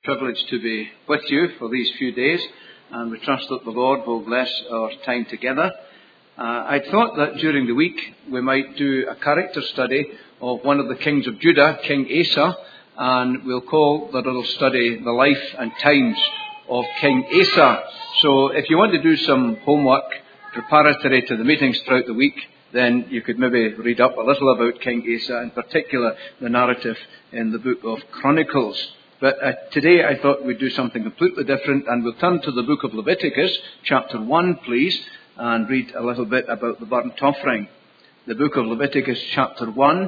Privilege to be with you for these few days, and we trust that the Lord will bless our time together. I thought that during the week we might do a character study of one of the kings of Judah, King Asa, and we'll call the little study The Life and Times of King Asa. So if you want to do some homework preparatory to the meetings throughout the week, then you could maybe read up a little about King Asa, in particular the narrative in the book of Chronicles. But today I thought we'd do something completely different, and we'll turn to the book of Leviticus, chapter 1, please, and read a little bit about the burnt offering. The book of Leviticus, chapter 1,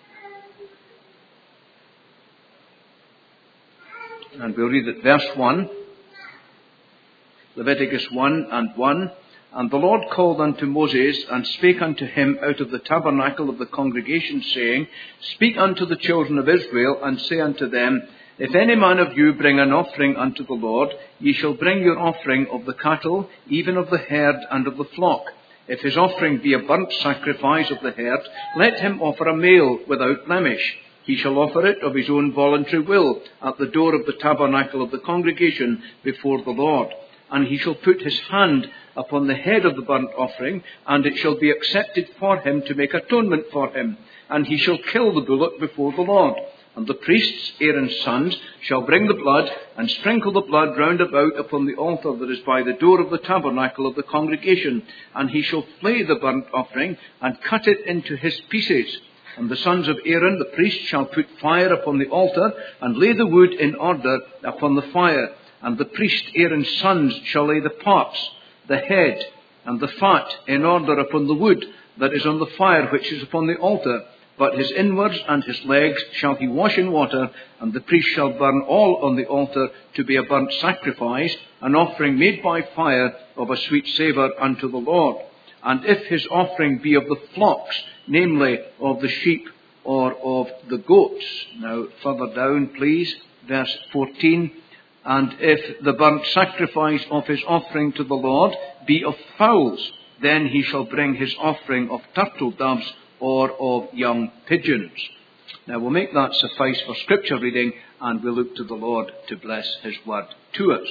and we'll read at verse 1. Leviticus 1 and 1. And the Lord called unto Moses, and spake unto him out of the tabernacle of the congregation, saying, Speak unto the children of Israel, and say unto them, If any man of you bring an offering unto the Lord, ye shall bring your offering of the cattle, even of the herd and of the flock. If his offering be a burnt sacrifice of the herd, let him offer a male without blemish. He shall offer it of his own voluntary will at the door of the tabernacle of the congregation before the Lord. And he shall put his hand upon the head of the burnt offering, and it shall be accepted for him to make atonement for him. And he shall kill the bullock before the Lord. And the priests, Aaron's sons, shall bring the blood, and sprinkle the blood round about upon the altar that is by the door of the tabernacle of the congregation. And he shall flay the burnt offering, and cut it into his pieces. And the sons of Aaron, the priest, shall put fire upon the altar, and lay the wood in order upon the fire. And the priest, Aaron's sons, shall lay the parts, the head, and the fat in order upon the wood that is on the fire which is upon the altar. But his inwards and his legs shall he wash in water, and the priest shall burn all on the altar to be a burnt sacrifice, an offering made by fire of a sweet savour unto the Lord. And if his offering be of the flocks, namely of the sheep or of the goats. Now further down, please, verse 14. And if the burnt sacrifice of his offering to the Lord be of fowls, then he shall bring his offering of turtle doves or of young pigeons. Now we'll make that suffice for scripture reading, and we'll look to the Lord to bless his word to us.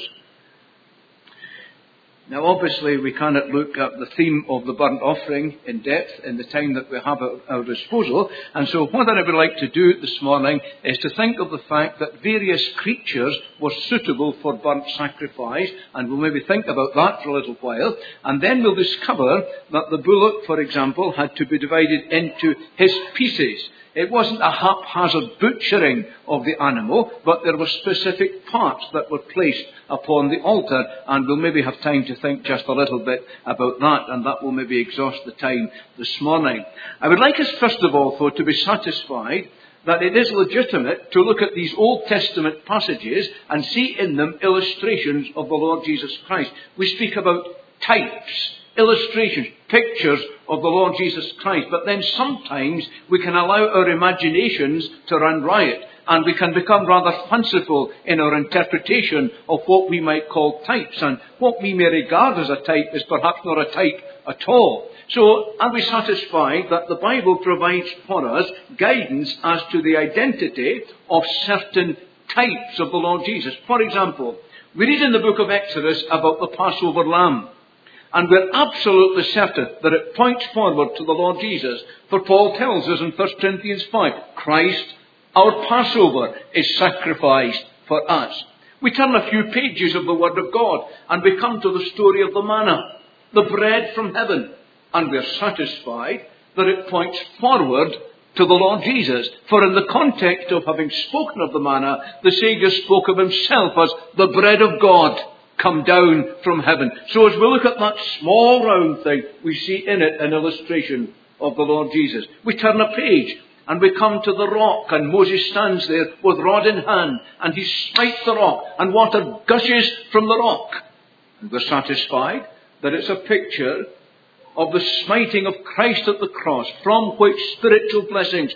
Now obviously we cannot look at the theme of the burnt offering in depth in the time that we have at our disposal, and so what I would like to do this morning is to think of the fact that various creatures were suitable for burnt sacrifice, and we'll maybe think about that for a little while, and then we'll discover that the bullock, for example, had to be divided into his pieces. It wasn't a haphazard butchering of the animal, but there were specific parts that were placed upon the altar, and we'll maybe have time to think just a little bit about that, and that will maybe exhaust the time this morning. I would like us first of all, though, to be satisfied that it is legitimate to look at these Old Testament passages and see in them illustrations of the Lord Jesus Christ. We speak about types, illustrations, pictures of the Lord Jesus Christ. But then sometimes we can allow our imaginations to run riot, and we can become rather fanciful in our interpretation of what we might call types. And what we may regard as a type is perhaps not a type at all. So are we satisfied that the Bible provides for us guidance as to the identity of certain types of the Lord Jesus? For example, we read in the book of Exodus about the Passover lamb. And we're absolutely certain that it points forward to the Lord Jesus. For Paul tells us in 1 Corinthians 5, Christ, our Passover, is sacrificed for us. We turn a few pages of the Word of God, and we come to the story of the manna, the bread from heaven. And we're satisfied that it points forward to the Lord Jesus. For in the context of having spoken of the manna, the Saviour spoke of himself as the bread of God come down from heaven. So as we look at that small round thing, we see in it an illustration of the Lord Jesus. We turn a page and we come to the rock, and Moses stands there with rod in hand, and he smites the rock, and water gushes from the rock. And we're satisfied that it's a picture of the smiting of Christ at the cross, from which spiritual blessings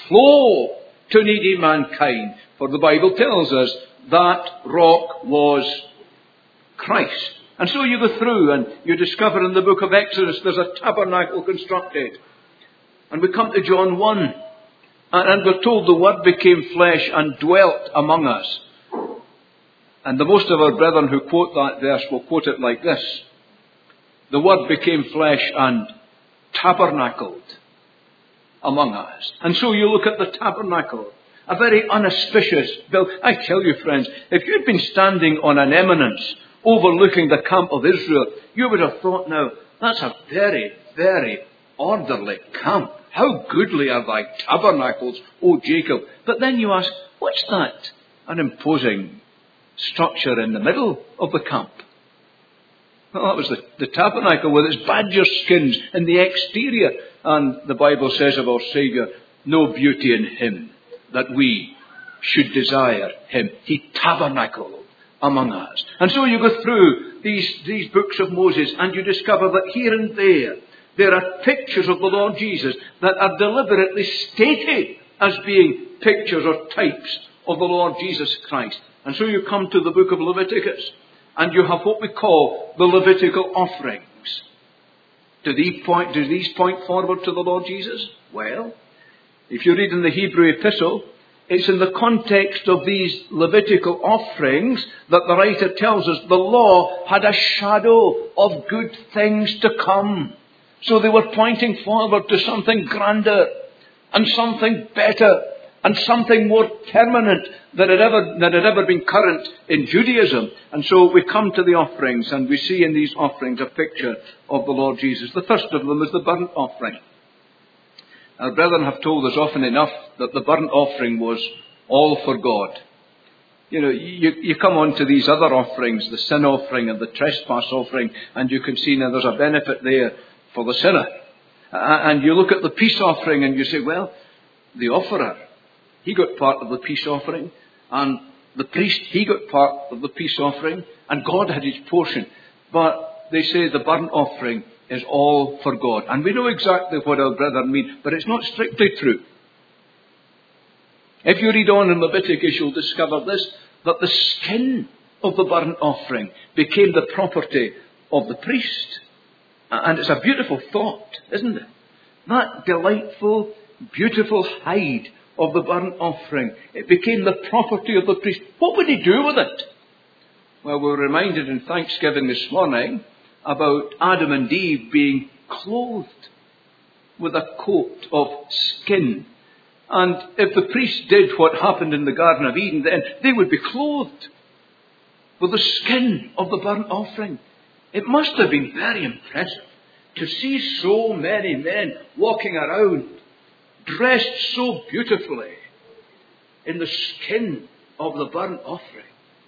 flow to needy mankind. For the Bible tells us that rock was Christ. And so you go through and you discover in the book of Exodus there's a tabernacle constructed. And we come to John 1, and we're told the Word became flesh and dwelt among us. And the most of our brethren who quote that verse will quote it like this: the Word became flesh and tabernacled among us. And so you look at the tabernacle, a very unauspicious building. I tell you, friends, if you'd been standing on an eminence overlooking the camp of Israel, you would have thought, now, that's a very, very orderly camp. How goodly are thy tabernacles, O Jacob. But then you ask, what's that? An imposing structure in the middle of the camp. Well, that was the tabernacle with its badger skins in the exterior. And the Bible says of our Saviour, no beauty in him that we should desire him. He tabernacled among us. And so you go through these books of Moses and you discover that here and there are pictures of the Lord Jesus that are deliberately stated as being pictures or types of the Lord Jesus Christ. And so you come to the book of Leviticus, and you have what we call the Levitical offerings. Do these point forward to the Lord Jesus? Well, if you read in the Hebrew epistle, it's in the context of these Levitical offerings that the writer tells us the law had a shadow of good things to come. So they were pointing forward to something grander and something better and something more permanent than had ever been current in Judaism. And so we come to the offerings, and we see in these offerings a picture of the Lord Jesus. The first of them is the burnt offering. Our brethren have told us often enough that the burnt offering was all for God. You know, you come on to these other offerings, the sin offering and the trespass offering, and you can see now there's a benefit there for the sinner. And you look at the peace offering and you say, well, the offerer, he got part of the peace offering, and the priest, he got part of the peace offering, and God had his portion. But they say the burnt offering is all for God. And we know exactly what our brethren mean, but it's not strictly true. If you read on in Leviticus, you'll discover this, that the skin of the burnt offering became the property of the priest. And it's a beautiful thought, isn't it? That delightful, beautiful hide of the burnt offering, it became the property of the priest. What would he do with it? Well, we're reminded in Thanksgiving this morning about Adam and Eve being clothed with a coat of skin. And if the priest did what happened in the Garden of Eden, then they would be clothed with the skin of the burnt offering. It must have been very impressive to see so many men walking around dressed so beautifully in the skin of the burnt offering.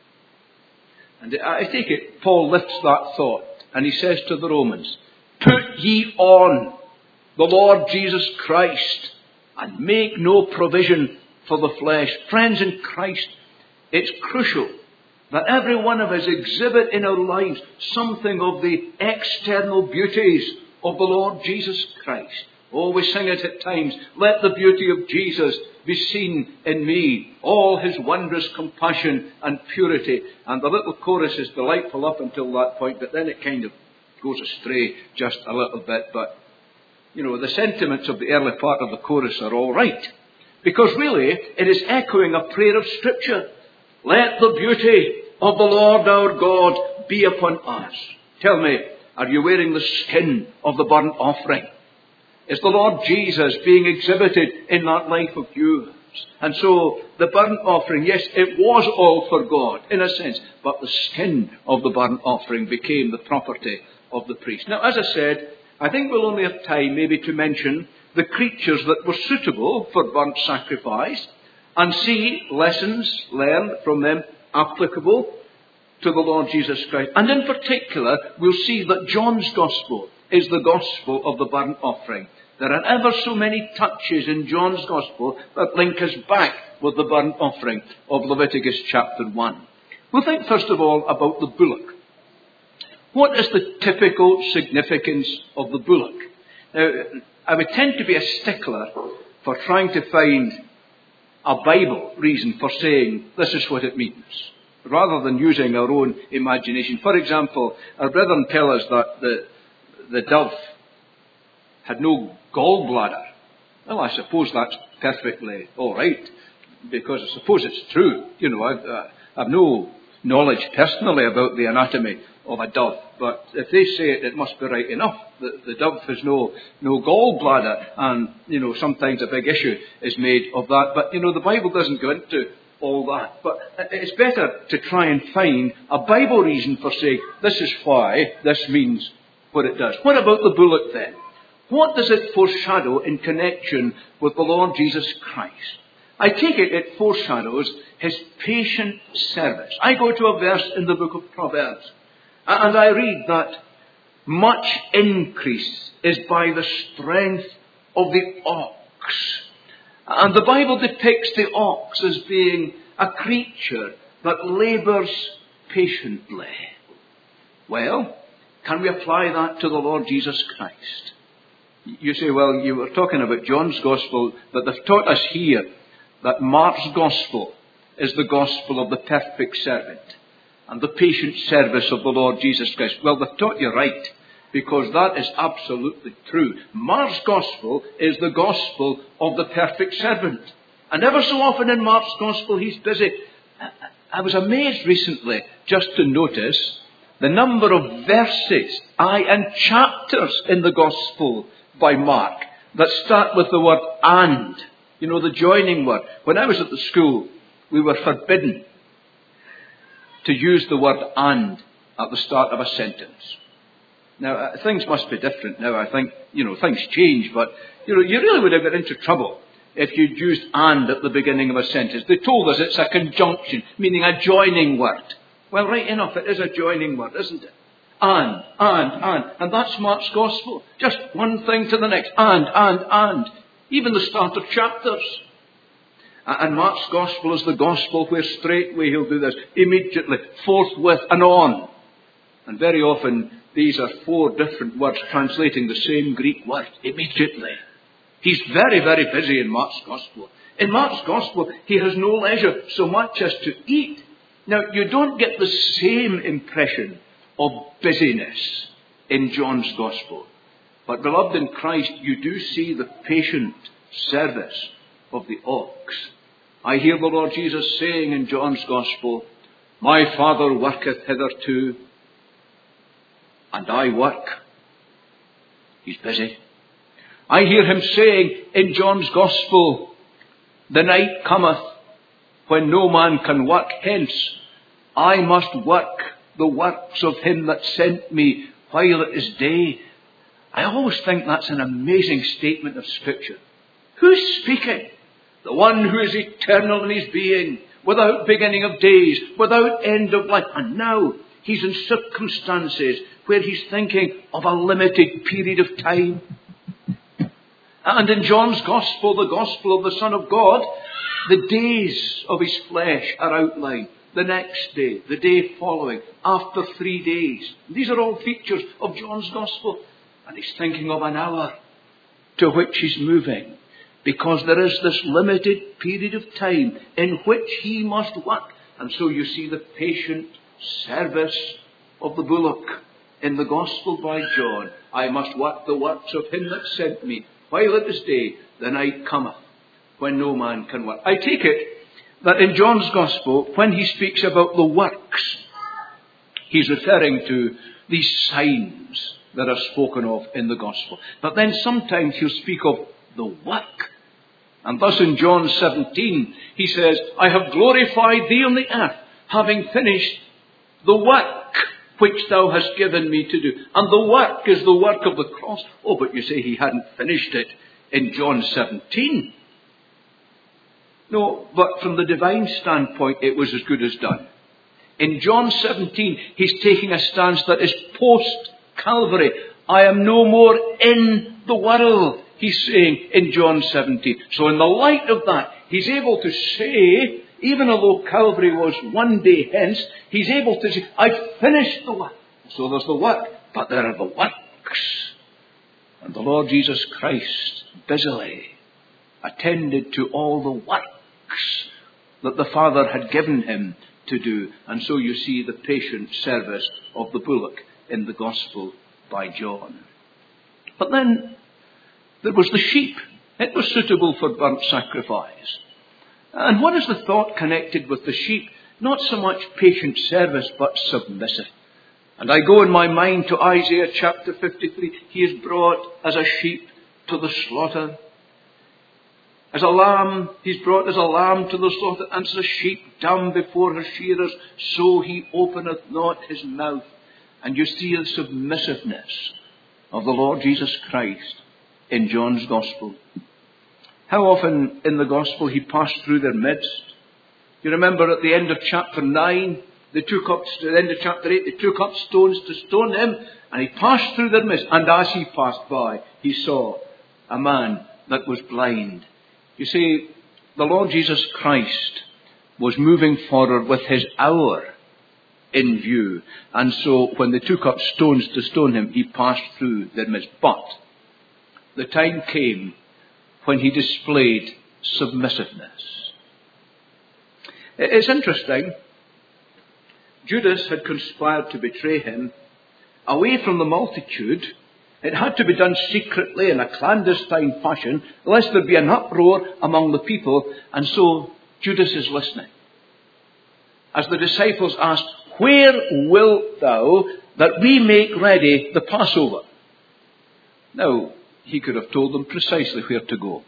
And I take it Paul lifts that thought and he says to the Romans, put ye on the Lord Jesus Christ and make no provision for the flesh. Friends in Christ, it's crucial that every one of us exhibit in our lives something of the external beauties of the Lord Jesus Christ. Oh, we sing it at times, let the beauty of Jesus be seen in me, all his wondrous compassion and purity. And the little chorus is delightful up until that point, but then it kind of goes astray just a little bit. But, you know, the sentiments of the early part of the chorus are all right. Because really, it is echoing a prayer of Scripture. Let the beauty of the Lord our God be upon us. Tell me, are you wearing the skin of the burnt offering? Is the Lord Jesus being exhibited in that life of yours? And so the burnt offering, yes, it was all for God in a sense, but the skin of the burnt offering became the property of the priest. Now, as I said, I think we'll only have time maybe to mention the creatures that were suitable for burnt sacrifice and see lessons learned from them applicable to the Lord Jesus Christ. And in particular, we'll see that John's Gospel is the Gospel of the burnt offering. There are ever so many touches in John's Gospel that link us back with the burnt offering of Leviticus chapter 1. We'll think first of all about the bullock. What is the typical significance of the bullock? Now, I would tend to be a stickler for trying to find a Bible reason for saying this is what it means, rather than using our own imagination. For example, our brethren tell us that the dove had no gallbladder. Well, I suppose that's perfectly all right, because I suppose it's true. You know, I've no knowledge personally about the anatomy of a dove, but if they say it, it must be right enough. The dove has no gallbladder, and, sometimes a big issue is made of that. But, the Bible doesn't go into all that. But it's better to try and find a Bible reason for saying, this is why this means what it does. What about the bullock then? What does it foreshadow in connection with the Lord Jesus Christ? I take it foreshadows his patient service. I go to a verse in the book of Proverbs, and I read that much increase is by the strength of the ox. And the Bible depicts the ox as being a creature that labours patiently. Well, can we apply that to the Lord Jesus Christ? You say, well, you were talking about John's Gospel, but they've taught us here that Mark's Gospel is the Gospel of the perfect servant and the patient service of the Lord Jesus Christ. Well, they've taught you right, because that is absolutely true. Mark's Gospel is the Gospel of the perfect servant. And ever so often in Mark's Gospel, he's busy. I was amazed recently just to notice the number of verses, and chapters in the Gospel by Mark that start with the word and. The joining word. When I was at the school, we were forbidden to use the word and at the start of a sentence. Now, things must be different now. I think, things change, but, you really would have got into trouble if you'd used and at the beginning of a sentence. They told us it's a conjunction, meaning a joining word. Well, right enough, it is a joining word, isn't it? And. And that's Mark's Gospel. Just one thing to the next. And. Even the start of chapters. And Mark's Gospel is the Gospel where straightway he'll do this. Immediately, forthwith, and on. And very often, these are 4 different words translating the same Greek word. Immediately. He's very, very busy in Mark's Gospel. In Mark's Gospel, he has no leisure so much as to eat. Now, you don't get the same impression of busyness in John's Gospel. But, beloved in Christ, you do see the patient service of the ox. I hear the Lord Jesus saying in John's Gospel, my Father worketh hitherto, and I work. He's busy. I hear him saying in John's Gospel, the night cometh when no man can work. Hence, I must work the works of him that sent me while it is day. I always think that's an amazing statement of Scripture. Who's speaking? The one who is eternal in his being, without beginning of days, without end of life. And now he's in circumstances where he's thinking of a limited period of time. And in John's Gospel, the Gospel of the Son of God, the days of his flesh are outlined. The next day, the day following, after 3 days. These are all features of John's Gospel. And he's thinking of an hour to which he's moving. Because there is this limited period of time in which he must work. And so you see the patient service of the bullock in the Gospel by John. I must work the works of him that sent me. While it is day, the night cometh when no man can work. I take it that in John's Gospel, when he speaks about the works, he's referring to these signs that are spoken of in the Gospel. But then sometimes he'll speak of the work. And thus in John 17, he says, I have glorified thee on the earth, having finished the work which thou hast given me to do. And the work is the work of the cross. Oh, but you say he hadn't finished it in John 17. No, but from the divine standpoint, it was as good as done. In John 17, he's taking a stance that is post-Calvary. I am no more in the world, he's saying in John 17. So in the light of that, he's able to say, even although Calvary was one day hence, he's able to say, I've finished the work. So there's the work, but there are the works. And the Lord Jesus Christ busily attended to all the works that the Father had given him to do. And so you see the patient service of the bullock in the Gospel by John. But then there was the sheep. It was suitable for burnt sacrifice. And what is the thought connected with the sheep? Not so much patient service, but submissive. And I go in my mind to Isaiah chapter 53. He is brought as a sheep to the slaughter. As a lamb, he's brought as a lamb to the slaughter, and as a sheep dumb before her shearers, so he openeth not his mouth. And you see the submissiveness of the Lord Jesus Christ in John's Gospel. How often in the Gospel he passed through their midst. You remember at the end of chapter 9, at the end of chapter 8, they took up stones to stone him, and he passed through their midst. And as he passed by, he saw a man that was blind. You see, the Lord Jesus Christ was moving forward with his hour in view. And so when they took up stones to stone him, he passed through their midst. But the time came when he displayed submissiveness. It's interesting. Judas had conspired to betray him away from the multitude. It had to be done secretly in a clandestine fashion, lest there be an uproar among the people. And so Judas is listening. As the disciples asked, "Where wilt thou that we make ready the Passover?" Now, he could have told them precisely where to go.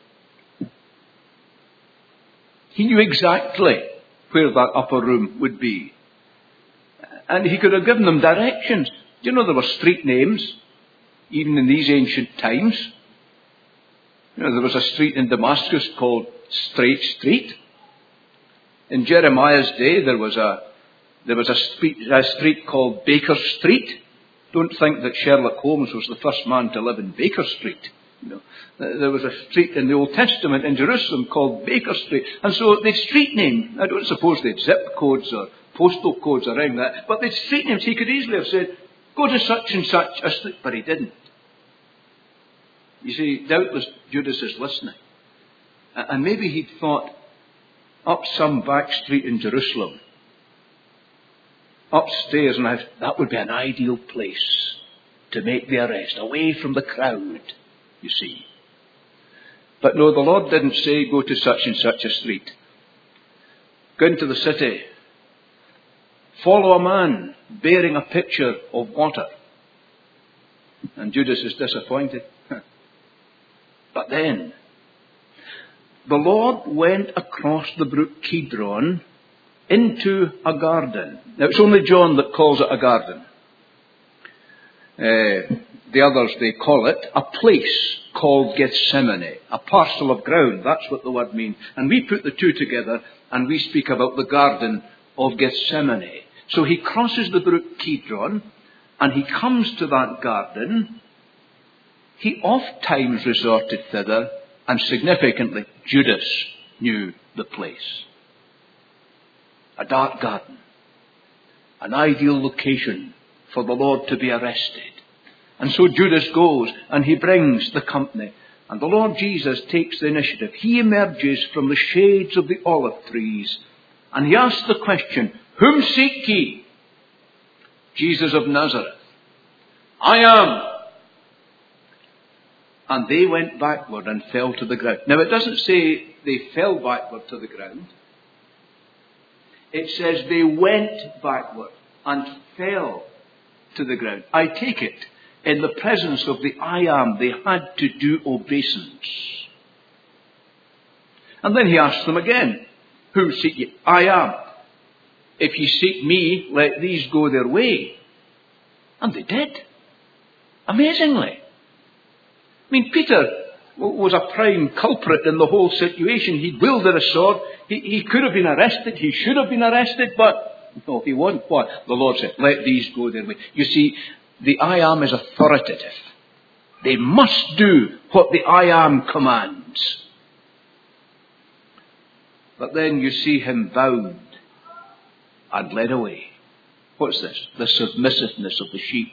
He knew exactly where that upper room would be. And he could have given them directions. Do you know there were street names, even in these ancient times? You know, there was a street in Damascus called Straight Street. In Jeremiah's day, there was a street called Baker Street. Don't think that Sherlock Holmes was the first man to live in Baker Street. You know, there was a street in the Old Testament in Jerusalem called Baker Street. And so they street named. I don't suppose they had zip codes or postal codes or anything like that. But they street names. He could easily have said, "Go to such and such a street," but he didn't. You see, doubtless Judas is listening. And maybe he'd thought, up some back street in Jerusalem, upstairs, and that would be an ideal place to make the arrest, away from the crowd, you see. But no, the Lord didn't say, "Go to such and such a street. Go into the city. Follow a man bearing a pitcher of water." And Judas is disappointed. But then, the Lord went across the brook Kidron into a garden. Now, it's only John that calls it a garden. The others, they call it a place called Gethsemane, a parcel of ground. That's what the word means. And we put the two together and we speak about the garden of Gethsemane. So he crosses the brook Kidron and he comes to that garden. He oft times resorted thither, and significantly, Judas knew the place. A dark garden, an ideal location for the Lord to be arrested. And so Judas goes and he brings the company. And the Lord Jesus takes the initiative. He emerges from the shades of the olive trees and he asks the question, "Whom seek ye?" "Jesus of Nazareth." "I am." And they went backward and fell to the ground. Now it doesn't say they fell backward to the ground. It says they went backward and fell to the ground. I take it, in the presence of the I Am, they had to do obeisance. And then he asks them again, "Who seek ye?" "I am. If ye seek me, let these go their way." And they did. Amazingly. I mean, Peter was a prime culprit in the whole situation. He wielded a sword. He could have been arrested. He should have been arrested, but no, he wasn't. What? The Lord said, "Let these go their way." You see, the I Am is authoritative. They must do what the I Am commands. But then you see him bound and led away. What's this? The submissiveness of the sheep.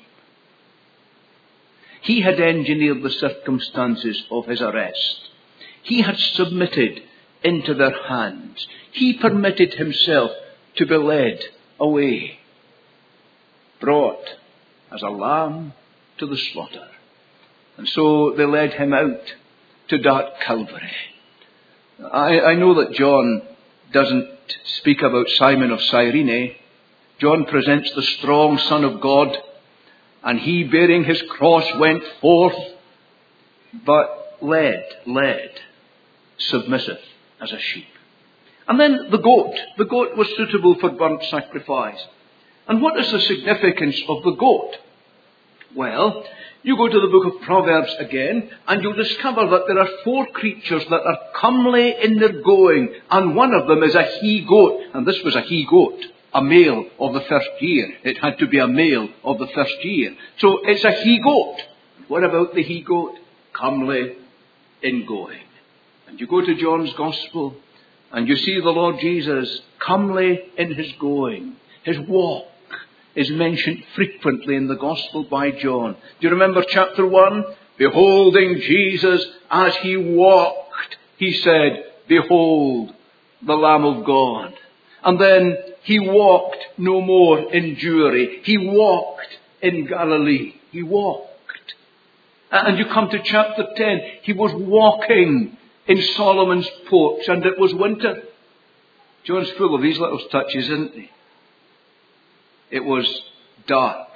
He had engineered the circumstances of his arrest. He had submitted into their hands. He permitted himself to be led away, brought as a lamb to the slaughter. And so they led him out to dark Calvary. I know that John doesn't speak about Simon of Cyrene, John presents the strong Son of God, and he bearing his cross went forth, but led, submissive as a sheep. And then the goat. The goat was suitable for burnt sacrifice. And what is the significance of the goat? Well, you go to the book of Proverbs again, and you'll discover that there are 4 creatures that are comely in their going, and one of them is a he-goat. And this was a he-goat, a male of the first year. It had to be a male of the first year. So it's a he-goat. What about the he-goat? Comely in going. And you go to John's Gospel, and you see the Lord Jesus comely in his going. His walk is mentioned frequently in the Gospel by John. Do you remember chapter 1? Beholding Jesus as he walked, he said, "Behold, the Lamb of God." And then he walked no more in Jewry. He walked in Galilee. He walked. And you come to chapter 10. He was walking in Solomon's porch, and it was winter. John's full of these little touches, isn't he? It was dark.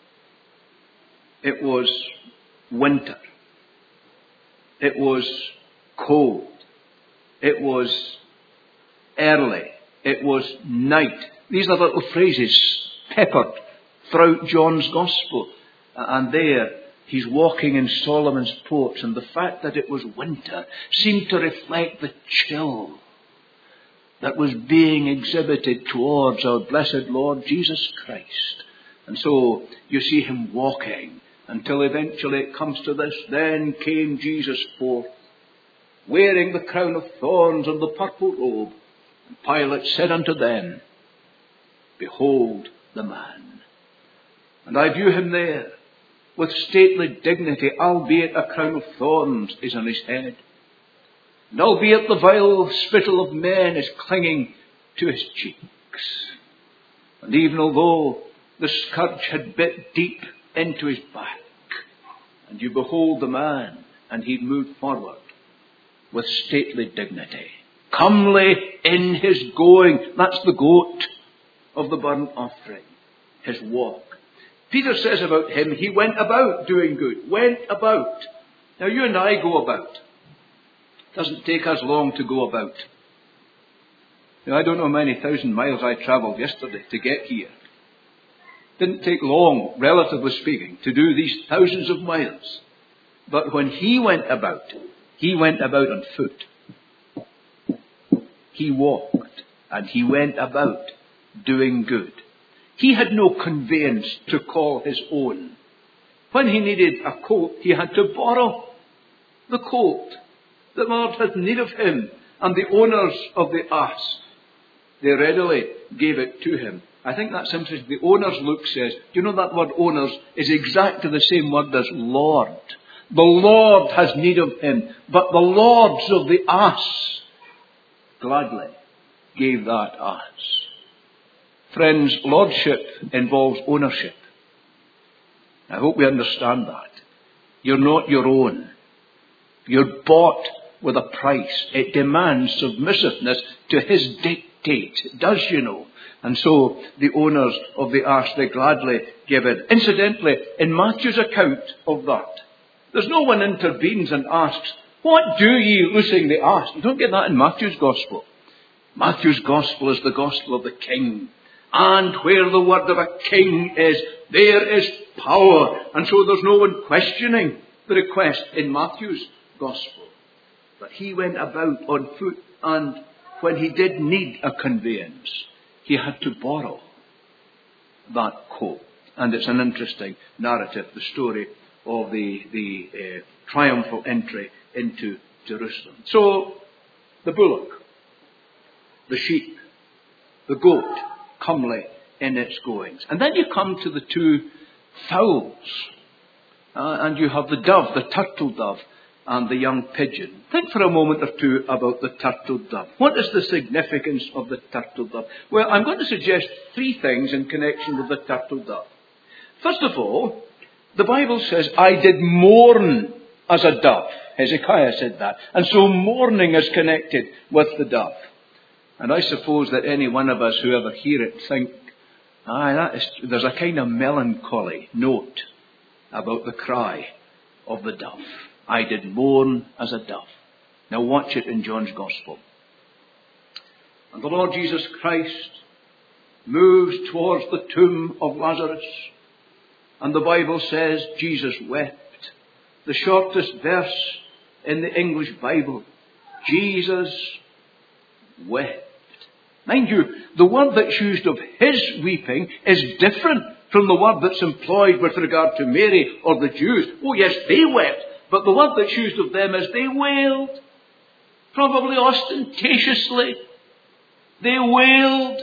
It was winter. It was cold. It was early. It was night. These are little phrases peppered throughout John's Gospel. And there, he's walking in Solomon's porch, and the fact that it was winter seemed to reflect the chill that was being exhibited towards our blessed Lord Jesus Christ. And so you see him walking until eventually it comes to this. Then came Jesus forth, wearing the crown of thorns and the purple robe. And Pilate said unto them, "Behold the man." And I view him there with stately dignity, albeit a crown of thorns is on his head. And albeit the vile spittle of men is clinging to his cheeks. And even although the scourge had bit deep into his back, and you behold the man, and he moved forward with stately dignity, comely in his going. That's the goat of the burnt offering, his walk. Peter says about him, he went about doing good. Went about. Now you and I go about. It doesn't take us long to go about. Now, I don't know how many thousand miles I travelled yesterday to get here. Didn't take long, relatively speaking, to do these thousands of miles. But when he went about on foot. He walked, and he went about doing good. He had no conveyance to call his own. When he needed a coat, he had to borrow the coat. The Lord had need of him, and the owners of the ass, they readily gave it to him. I think that's interesting. The owners, Luke says, do you know that word owners is exactly the same word as Lord. The Lord has need of him, but the lords of the ass gladly gave that ass. Friends, lordship involves ownership. I hope we understand that. You're not your own. You're bought with a price. It demands submissiveness to his dictate. It does, you know. And so the owners of the ass, they gladly give it. Incidentally, in Matthew's account of that, there's no one intervenes and asks, "What do ye loosing the ass?" You don't get that in Matthew's gospel. Matthew's gospel is the gospel of the king. And where the word of a king is, there is power. And so there's no one questioning the request in Matthew's gospel. But he went about on foot, and when he did need a conveyance, he had to borrow that coat. And it's an interesting narrative, the story of the triumphal entry into Jerusalem. So, the bullock, the sheep, the goat, comely in its goings. And then you come to the two fowls. And you have the dove, the turtle dove, and the young pigeon. Think for a moment or two about the turtle dove. What is the significance of the turtle dove? Well, I'm going to suggest three things in connection with the turtle dove. First of all, the Bible says, "I did mourn as a dove." Hezekiah said that. And so mourning is connected with the dove. And I suppose that any one of us who ever hear it think, there's a kind of melancholy note about the cry of the dove. I did mourn as a dove. Now watch it in John's Gospel. And the Lord Jesus Christ moves towards the tomb of Lazarus. And the Bible says Jesus wept. The shortest verse in the English Bible. Jesus wept. Mind you, the word that's used of his weeping is different from the word that's employed with regard to Mary or the Jews. Oh yes, they wept, but the word that's used of them is they wailed. Probably ostentatiously. They wailed.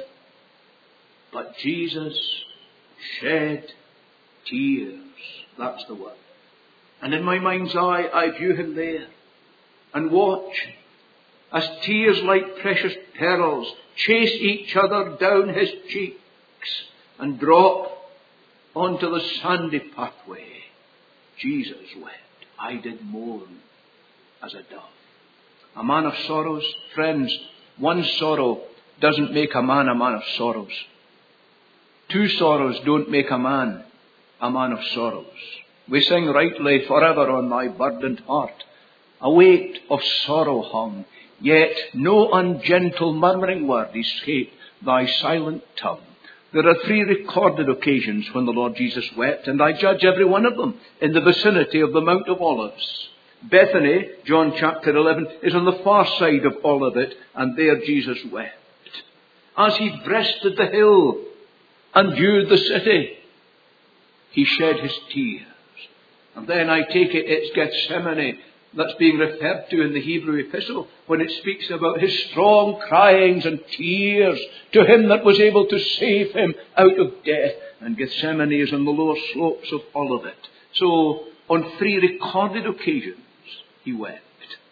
But Jesus shed tears. That's the word. And in my mind's eye, I view him there and watch as tears like precious pearls chase each other down his cheeks and drop onto the sandy pathway. Jesus wept. I did mourn as a dove. A man of sorrows. Friends, one sorrow doesn't make a man of sorrows. Two sorrows don't make a man of sorrows. We sing rightly, forever on my burdened heart a weight of sorrow hung, yet no ungentle murmuring word escaped thy silent tongue. There are 3 recorded occasions when the Lord Jesus wept, and I judge every one of them in the vicinity of the Mount of Olives. Bethany, John chapter 11, is on the far side of Olivet, and there Jesus wept. As he breasted the hill and viewed the city, he shed his tears. And then I take it it's Gethsemane that's being referred to in the Hebrew epistle when it speaks about his strong cryings and tears to him that was able to save him out of death. And Gethsemane is on the lower slopes of Olivet. So on 3 recorded occasions he wept.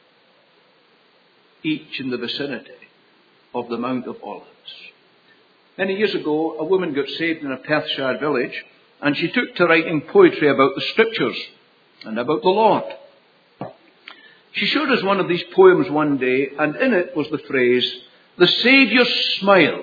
Each in the vicinity of the Mount of Olives. Many years ago, a woman got saved in a Perthshire village, and she took to writing poetry about the Scriptures and about the Lord. She showed us one of these poems one day, and in it was the phrase, "The Saviour's smile."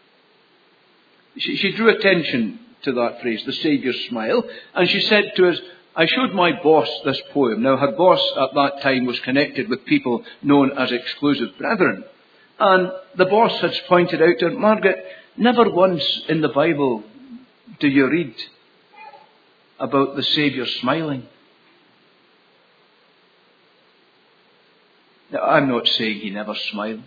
She drew attention to that phrase, "the Saviour's smile," and she said to us, I showed my boss this poem. Now, her boss at that time was connected with people known as exclusive brethren. And the boss had pointed out to her, "Margaret, never once in the Bible do you read about the Saviour smiling." Now, I'm not saying he never smiled.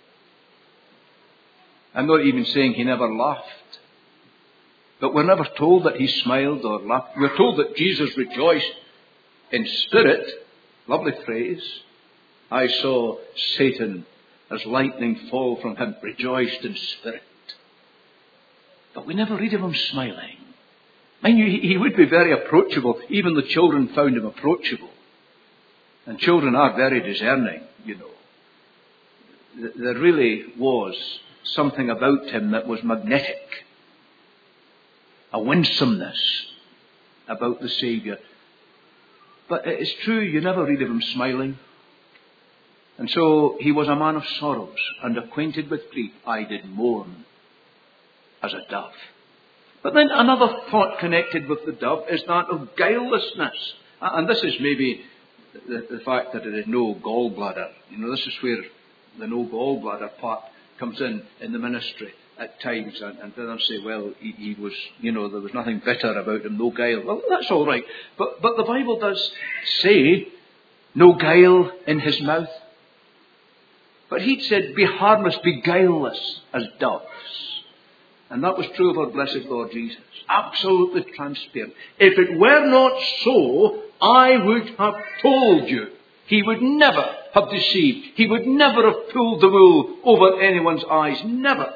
I'm not even saying he never laughed. But we're never told that he smiled or laughed. We're told that Jesus rejoiced in spirit. Lovely phrase. I saw Satan as lightning fall from him, rejoiced in spirit. But we never read of him smiling. Mind you, he would be very approachable. Even the children found him approachable. And children are very discerning, you know. There really was something about him that was magnetic. A winsomeness about the Saviour. But it's true, you never read of him smiling. And so he was a man of sorrows and acquainted with grief. I did mourn as a dove. But then another thought connected with the dove is that of guilelessness. And this is maybe the fact that it had no gallbladder. You know, this is where the no gallbladder part comes in the ministry at times. And then say, well, he was, you know, there was nothing bitter about him, no guile. Well, that's all right. But the Bible does say, no guile in his mouth. But he'd said, be harmless, be guileless as doves. And that was true of our blessed Lord Jesus. Absolutely transparent. If it were not so, I would have told you. He would never have deceived. He would never have pulled the wool over anyone's eyes. Never.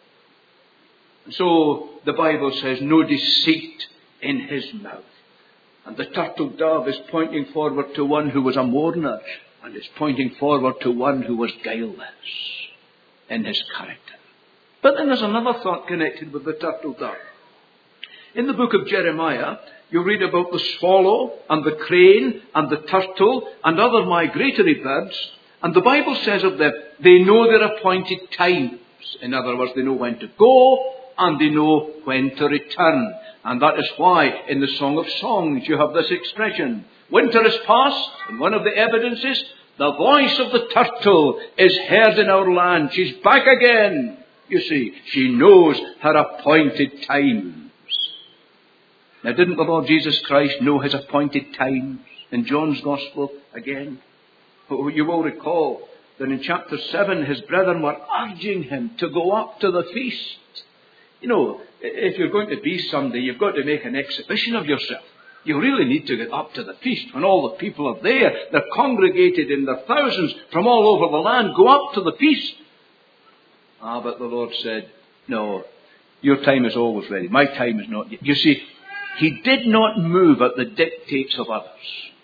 So the Bible says, no deceit in his mouth. And the turtle dove is pointing forward to one who was a mourner. And is pointing forward to one who was guileless in his character. But then there's another thought connected with the turtle dove. In the book of Jeremiah, you read about the swallow and the crane and the turtle and other migratory birds. And the Bible says of them, they know their appointed times. In other words, they know when to go and they know when to return. And that is why in the Song of Songs you have this expression, winter is past, and one of the evidences, the voice of the turtle is heard in our land. She's back again. You see, she knows her appointed times. Now, didn't the Lord Jesus Christ know his appointed times in John's Gospel again? You will recall that in chapter 7, his brethren were urging him to go up to the feast. You know, if you're going to be somebody, you've got to make an exhibition of yourself. You really need to get up to the feast when all the people are there. They're congregated in their thousands from all over the land. Go up to the feast. But the Lord said, no, your time is always ready. My time is not yet. You see, he did not move at the dictates of others.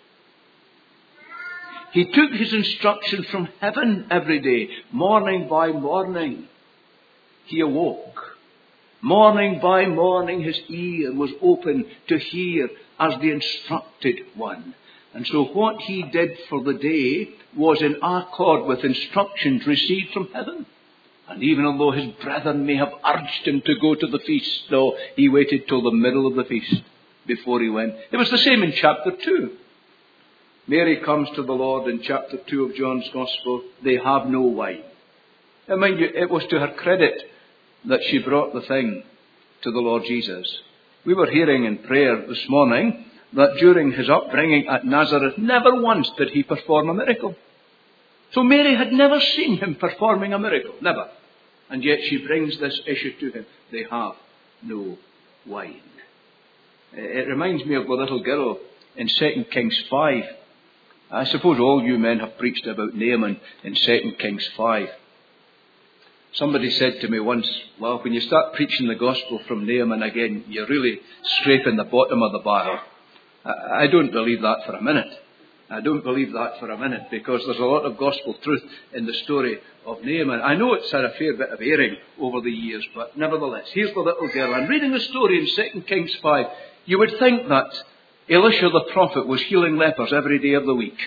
He took his instruction from heaven every day, morning by morning. He awoke. Morning by morning his ear was open to hear as the instructed one. And so what he did for the day was in accord with instructions received from heaven. And even although his brethren may have urged him to go to the feast, no, he waited till the middle of the feast before he went. It was the same in chapter 2. Mary comes to the Lord in chapter 2 of John's Gospel. They have no wine. And mind you, it was to her credit that she brought the thing to the Lord Jesus. We were hearing in prayer this morning that during his upbringing at Nazareth, never once did he perform a miracle. So Mary had never seen him performing a miracle. Never. And yet she brings this issue to him. They have no wine. It reminds me of the little girl in 2 Kings 5. I suppose all you men have preached about Naaman in 2 Kings 5. Somebody said to me once, well, when you start preaching the gospel from Naaman again, you're really scraping the bottom of the barrel. I don't believe that for a minute. I don't believe that for a minute, because there's a lot of gospel truth in the story of Naaman. I know it's had a fair bit of airing over the years, but nevertheless, here's the little girl. I'm reading the story in 2 Kings 5. You would think that Elisha the prophet was healing lepers every day of the week.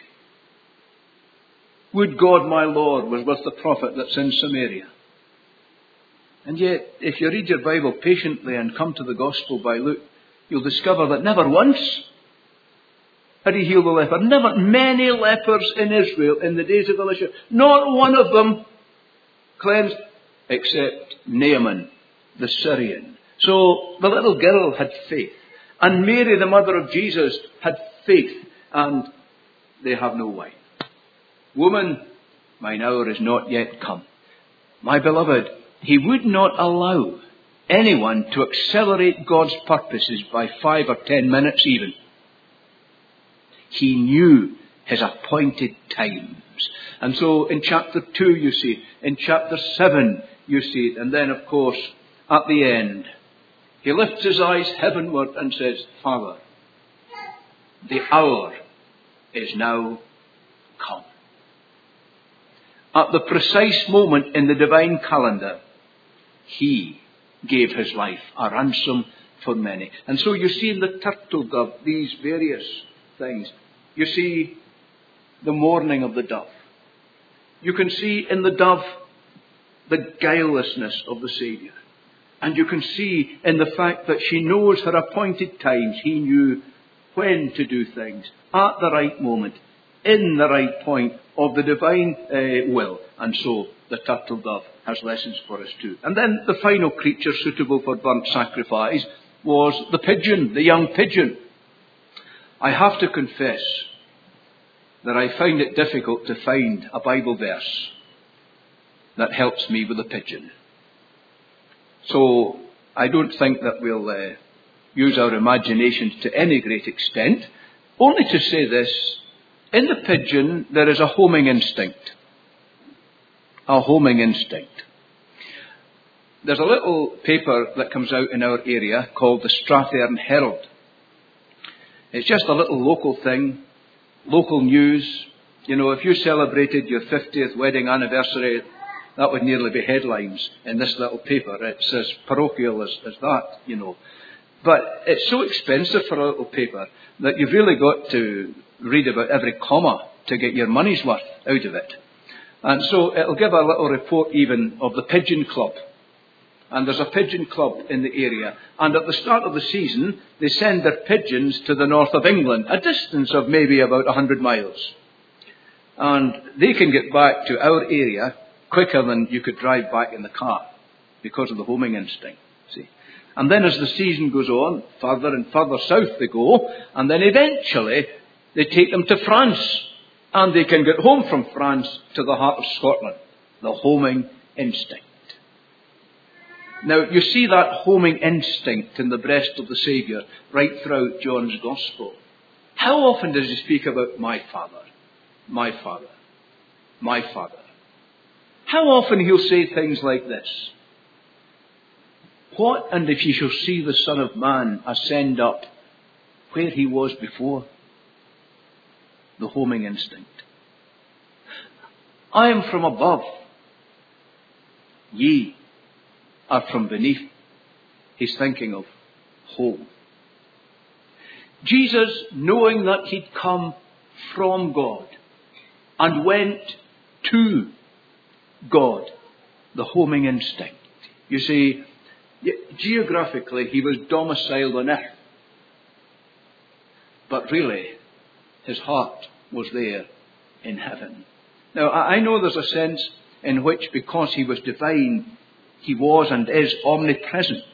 Would God my Lord was with the prophet that's in Samaria. And yet, if you read your Bible patiently and come to the Gospel by Luke, you'll discover that never once had he healed a leper. Never. Many lepers in Israel in the days of Elisha. Not one of them cleansed except Naaman, the Syrian. So the little girl had faith. And Mary, the mother of Jesus, had faith. And they have no wine. Woman, mine hour is not yet come. My beloved, he would not allow anyone to accelerate God's purposes by 5 or 10 minutes even. He knew his appointed times. And so in chapter 2 you see it. In chapter 7 you see it. And then of course at the end he lifts his eyes heavenward and says, Father, the hour is now come. At the precise moment in the divine calendar, he gave his life a ransom for many. And so you see in the turtle dove these various things. You see the mourning of the dove. You can see in the dove the guilelessness of the Saviour. And you can see in the fact that she knows her appointed times. He knew when to do things at the right moment, in the right point of the divine will. And so the turtle dove has lessons for us too. And then the final creature suitable for burnt sacrifice was the pigeon, the young pigeon. I have to confess that I find it difficult to find a Bible verse that helps me with the pigeon. So I don't think that we'll use our imaginations to any great extent. Only to say this, in the pigeon there is a homing instinct. A homing instinct. There's a little paper that comes out in our area called the Strathearn Herald. It's just a little local thing, local news. You know, if you celebrated your 50th wedding anniversary, that would nearly be headlines in this little paper. It's as parochial as that, you know. But it's so expensive for a little paper that you've really got to read about every comma to get your money's worth out of it. And so it'll give a little report even of the Pigeon Club. And there's a pigeon club in the area. And at the start of the season, they send their pigeons to the north of England, a distance of maybe about 100 miles. And they can get back to our area quicker than you could drive back in the car because of the homing instinct. See? And then as the season goes on, further and further south they go, and then eventually they take them to France. And they can get home from France to the heart of Scotland. The homing instinct. Now, you see that homing instinct in the breast of the Saviour right throughout John's Gospel. How often does he speak about my Father, my Father, my Father? How often he'll say things like this? What and if ye shall see the Son of Man ascend up where he was before? The homing instinct. I am from above. Ye are from beneath. He's thinking of home. Jesus, knowing that he'd come from God and went to God, the homing instinct. You see, geographically he was domiciled on earth. But really, his heart was there in heaven. Now, I know there's a sense in which, because he was divine, he was and is omnipresent.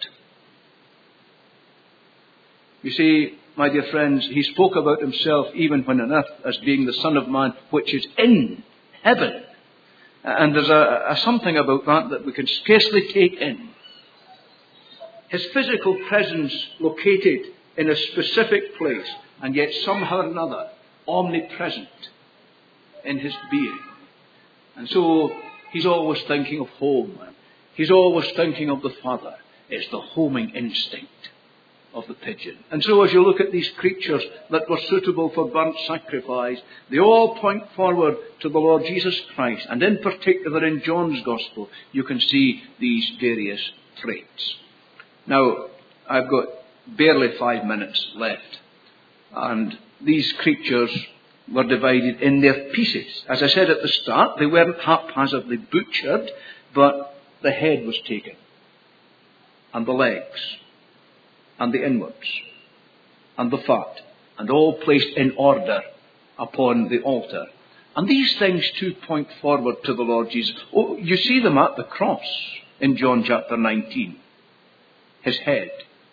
You see, my dear friends, he spoke about himself even when on earth as being the Son of Man, which is in heaven. And there's a something about that we can scarcely take in. His physical presence located in a specific place, and yet somehow or another omnipresent in his being. And so he's always thinking of home. He's always thinking of the Father. It's the homing instinct of the pigeon. And so as you look at these creatures that were suitable for burnt sacrifice, they all point forward to the Lord Jesus Christ. And in particular in John's Gospel, you can see these various traits. Now, I've got barely 5 minutes left. And these creatures were divided in their pieces. As I said at the start, they weren't haphazardly butchered, but the head was taken, and the legs, and the inwards, and the fat, and all placed in order upon the altar. And these things too point forward to the Lord Jesus. Oh, you see them at the cross in John chapter 19. His head.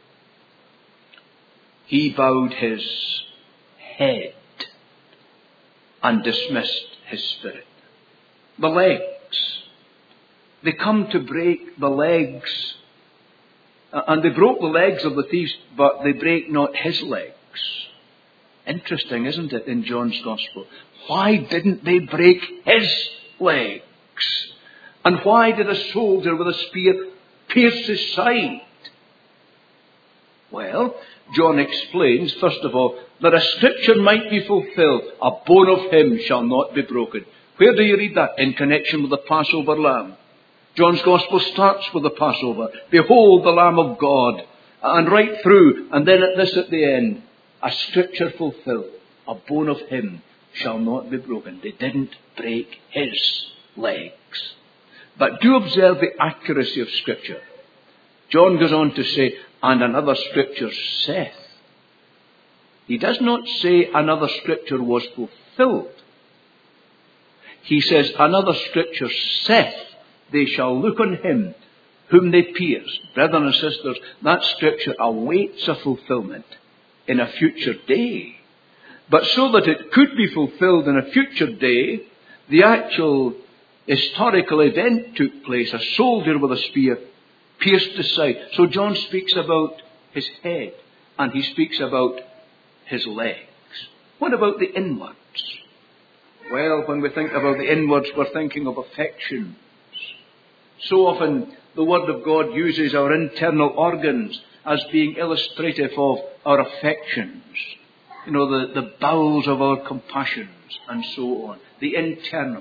He bowed his head and dismissed his spirit. The legs. They come to break the legs. And they broke the legs of the thieves, but they break not his legs. Interesting, isn't it, in John's Gospel? Why didn't they break his legs? And why did a soldier with a spear pierce his side? Well, John explains, first of all, that a scripture might be fulfilled. A bone of him shall not be broken. Where do you read that? In connection with the Passover lamb. John's Gospel starts with the Passover. Behold the Lamb of God. And right through, and then at this at the end, a scripture fulfilled. A bone of him shall not be broken. They didn't break his legs. But do observe the accuracy of scripture. John goes on to say, and another scripture saith. He does not say another scripture was fulfilled. He says another scripture saith, they shall look on him whom they pierced. Brethren and sisters, that scripture awaits a fulfillment in a future day. But so that it could be fulfilled in a future day, the actual historical event took place. A soldier with a spear pierced his side. So John speaks about his head, and he speaks about his legs. What about the inwards? Well, when we think about the inwards, we're thinking of affections. So often the Word of God uses our internal organs as being illustrative of our affections. You know, the bowels of our compassions and so on. The internals.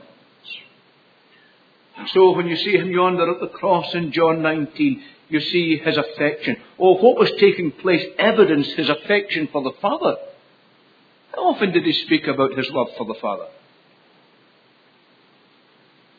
And so when you see him yonder at the cross in John 19, you see his affection. Oh, what was taking place evidenced his affection for the Father. How often did he speak about his love for the Father?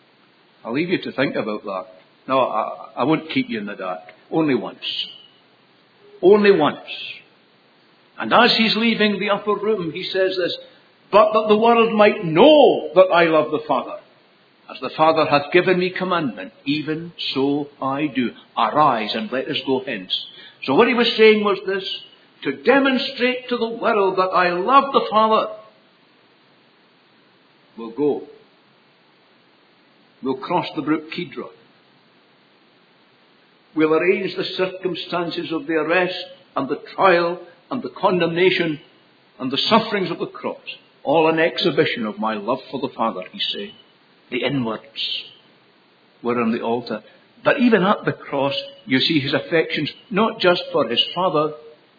I'll leave you to think about that. No, I won't keep you in the dark. Only once. Only once. And as he's leaving the upper room, he says this, but that the world might know that I love the Father. As the Father hath given me commandment, even so I do. Arise and let us go hence. So what he was saying was this, to demonstrate to the world that I love the Father, we'll go. We'll cross the brook Kidron. We'll arrange the circumstances of the arrest and the trial and the condemnation and the sufferings of the cross. All an exhibition of my love for the Father, he's saying. The inwards were on the altar. But even at the cross, you see his affections, not just for his Father,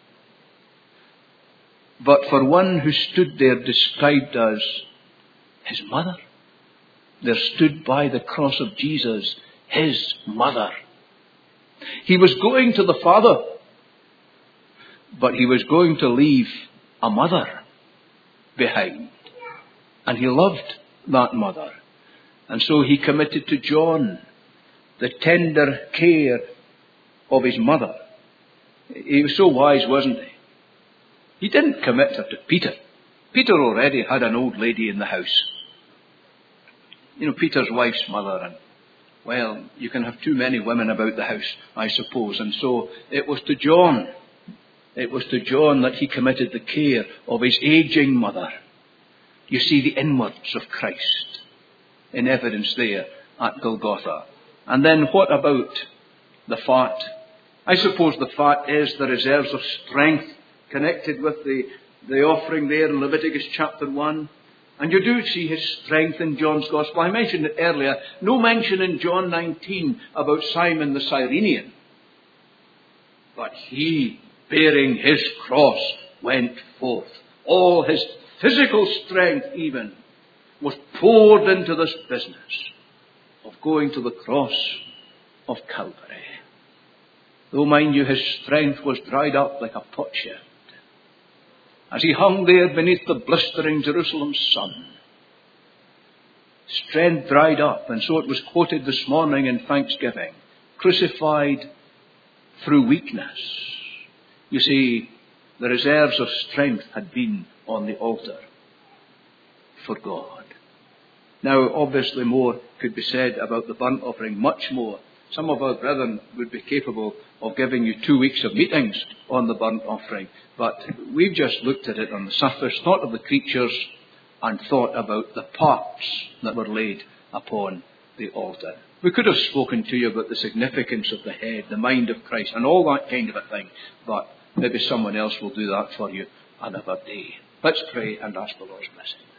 but for one who stood there described as his mother. There stood by the cross of Jesus his mother. He was going to the Father, but he was going to leave a mother behind. And he loved that mother. And so he committed to John the tender care of his mother. He was so wise, wasn't he? He didn't commit her to Peter. Peter already had an old lady in the house. You know, Peter's wife's mother. And, well, you can have too many women about the house, I suppose. And so it was to John. It was to John that he committed the care of his aging mother. You see the inwards of Christ in evidence there at Golgotha. And then what about the fat? I suppose the fat is the reserves of strength connected with the offering there in Leviticus chapter 1. And you do see his strength in John's Gospel. I mentioned it earlier. No mention in John 19 about Simon the Cyrenian. But he, bearing his cross, went forth. All his physical strength even was poured into this business of going to the cross of Calvary. Though, mind you, his strength was dried up like a potsherd as he hung there beneath the blistering Jerusalem sun. Strength dried up, and so it was quoted this morning in Thanksgiving. Crucified through weakness. You see, the reserves of strength had been on the altar for God. Now, obviously more could be said about the burnt offering, much more. Some of our brethren would be capable of giving you 2 weeks of meetings on the burnt offering. But we've just looked at it on the surface, thought of the creatures, and thought about the parts that were laid upon the altar. We could have spoken to you about the significance of the head, the mind of Christ, and all that kind of a thing. But maybe someone else will do that for you another day. Let's pray and ask the Lord's blessing.